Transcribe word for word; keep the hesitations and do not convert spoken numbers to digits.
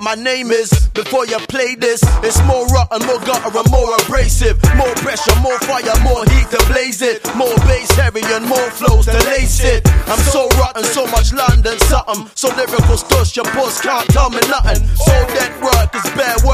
my name is. Before you play this, it's more rotten, more gutter and more abrasive. More pressure, more fire, more heat to blaze it. More bass heavy and more flows to lace it. I'm so rotten, so much London something. So lyrical stush, your boss can't tell me nothing. So that work is bad work.